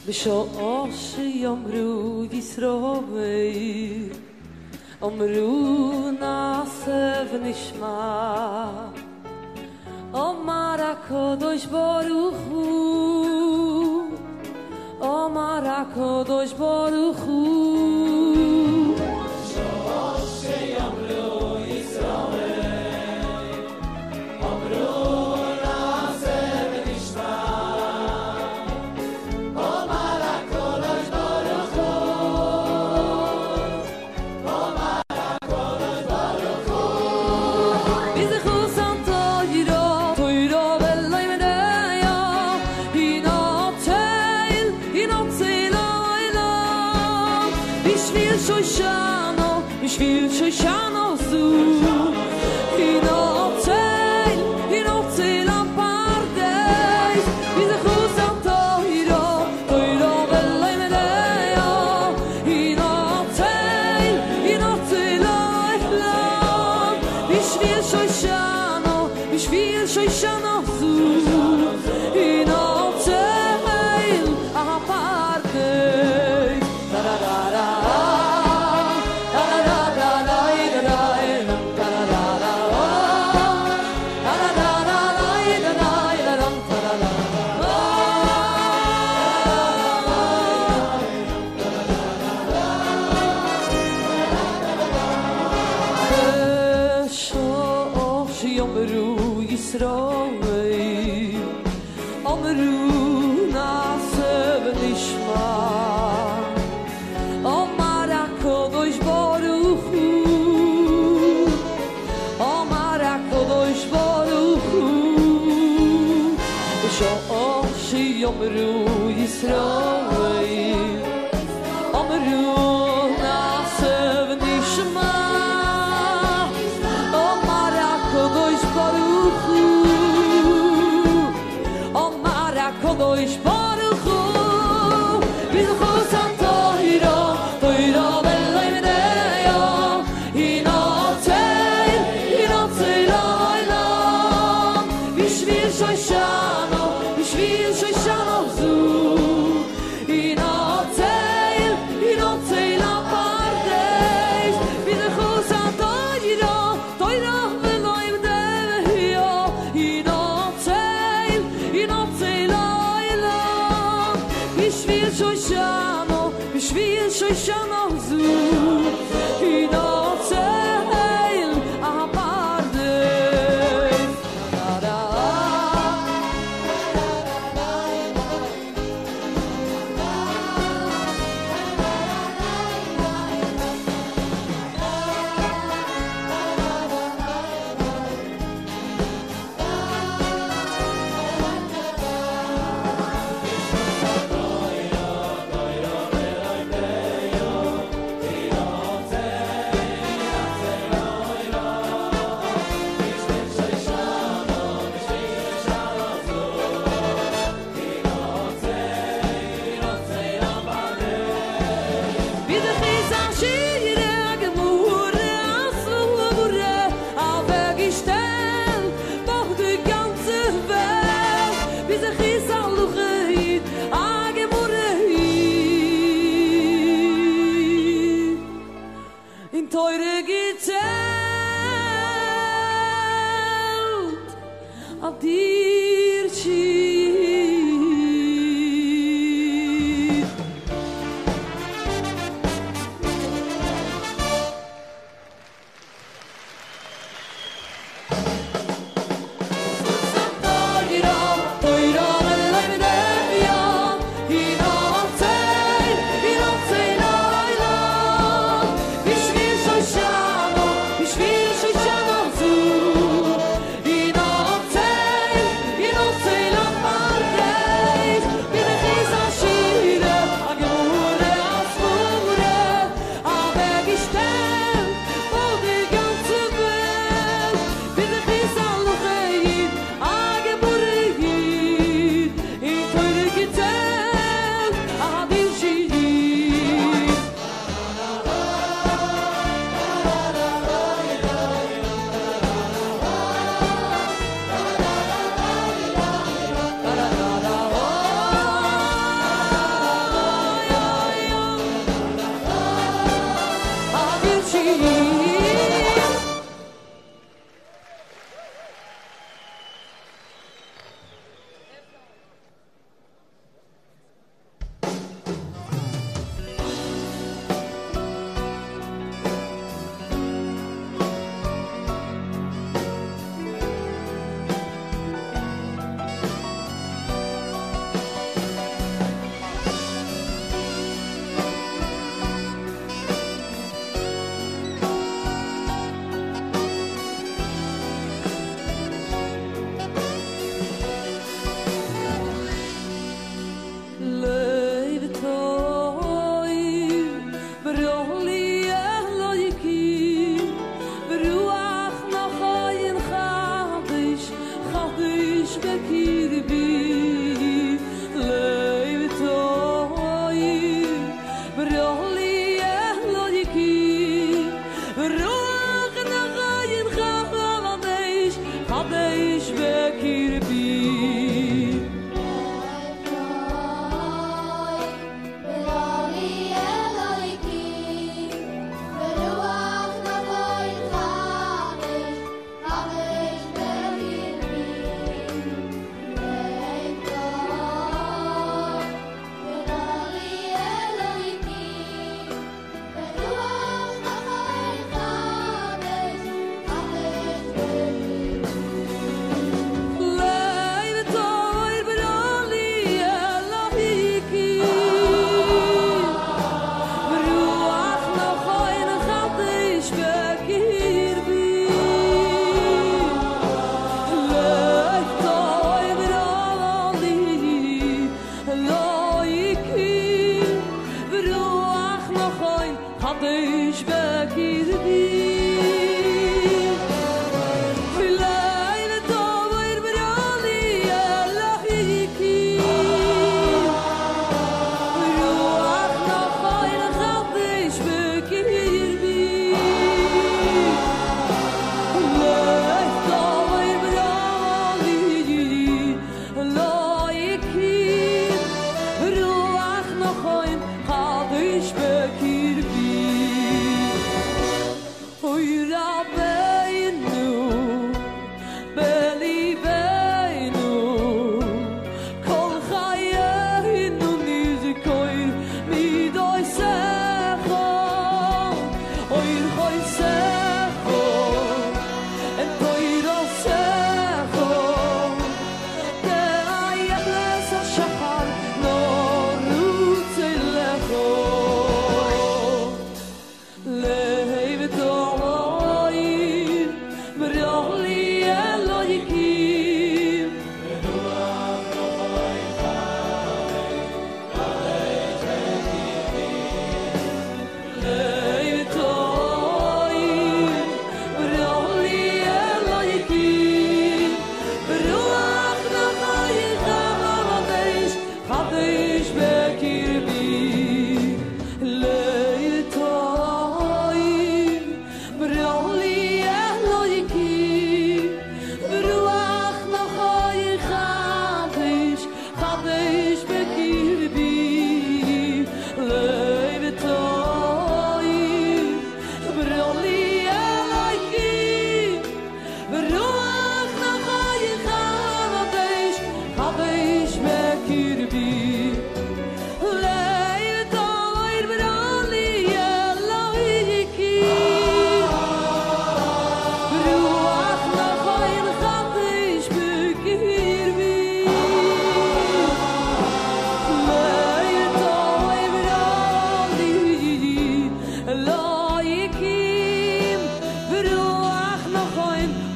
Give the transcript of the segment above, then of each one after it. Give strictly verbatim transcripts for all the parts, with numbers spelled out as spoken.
בשעה שיאמרו ישראל אמרו נעשה ונשמע אמר הקדוש ברוך הוא אמר הקדוש ברוך הוא בשעה שיאמרו ישראל אמרו נעשה ונשמע אמר הקדוש ברוך הוא אמר הקדוש ברוך הוא ביזכו סנטו ירו תוירו ולא ימדיה הינוצל הינוצל לילה בשביל שושנו בשביל שושנו זו הינוצל הינוצל הפרדס ביזכו סנטו ירו תוירו ולא ימדיה הינוצל הינוצל לילה בשביל שושנו בשביל שושנו זו הינוצל הפרדס בשעה שיאמרו ישראל אמרו נעשה ונשמע אמר הקדוש ברוך הוא אמר הקדוש ברוך הוא בשעה שיאמרו ישראל אמרו נעשה ונשמע אמר הקדוש ברוך הוא אמר הקדוש ברוך הוא ביזכו סנטו ירו תוירו ולא ימדיה הינוצל הינוצל לילה בשביל שושנו בשביל שושנו זו הינוצל הינוצל הפרדס ביזכו סנטו ירו תוירו ולא ימדיה הינוצל הינוצל לילה בשביל שושנו בשביל שושנו זו הינוצל הפרדס Teure gezählt auf dir schied.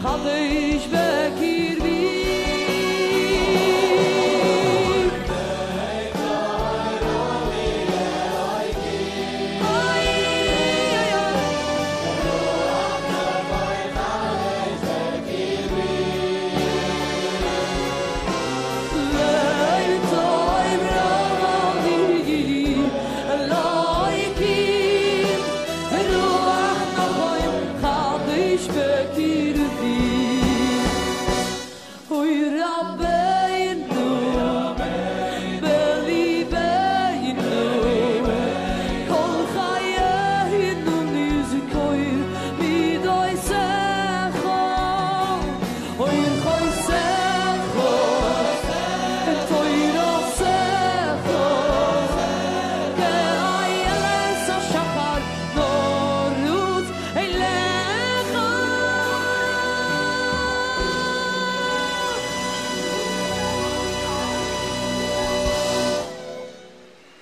חדש בקרבי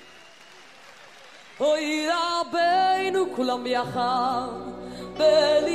כולם יחד בלי